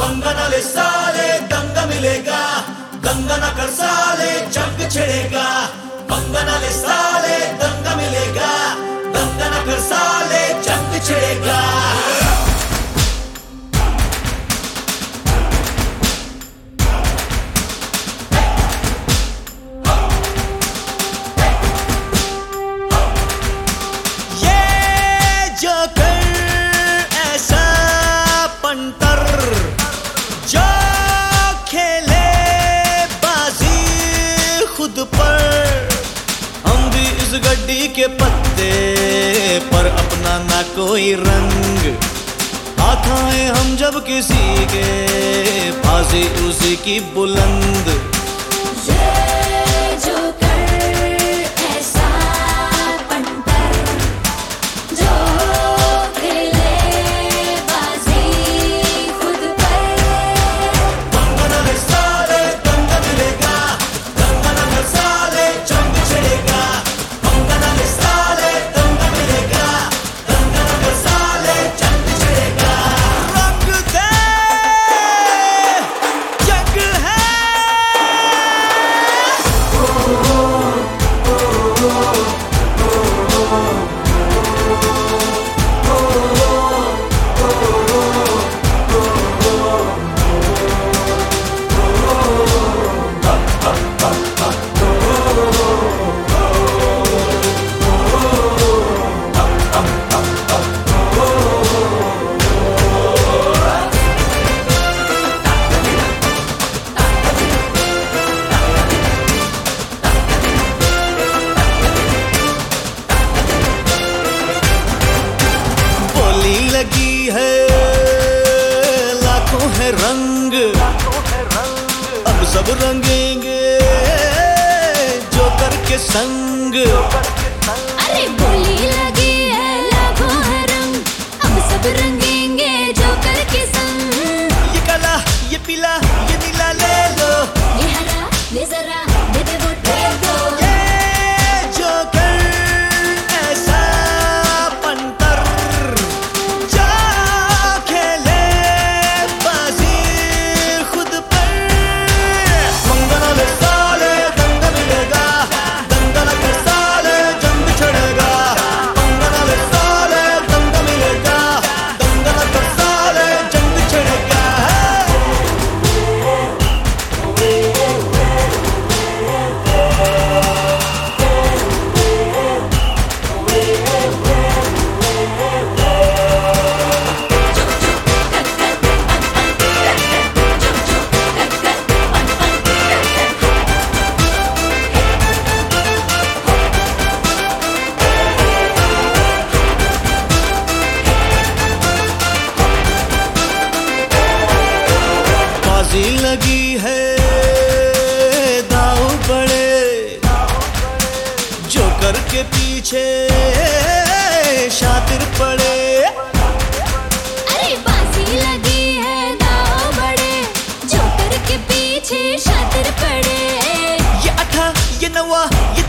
पंगा न ले साले दंगा मिलेगा, दंगा न कर साले जंग छिड़ेगा। पंगा न ले साले दंगा मिलेगा, दंगा न कर साले जंग छिड़ेगा। इस गड्डी के पत्ते पर अपना ना कोई रंग, हाथ आए हम जब किसी के फांसी उसी की बुलंद। लगी है लाखों है रंग, अब सब रंगेंगे जोकर के संग। अरे बोली लगी है लाखों है रंग, अब सब रंगेंगे जोकर के संग। ये काला ये पीला ये नीला ले लो, ये हरा ले जरा दे दे वो दे दो। लगी है दाव बड़े जोकर के पीछे शातिर पड़े। अरे बाजी लगी है दाव बड़े जोकर के पीछे शातिर पड़े। ये अठा ये नवा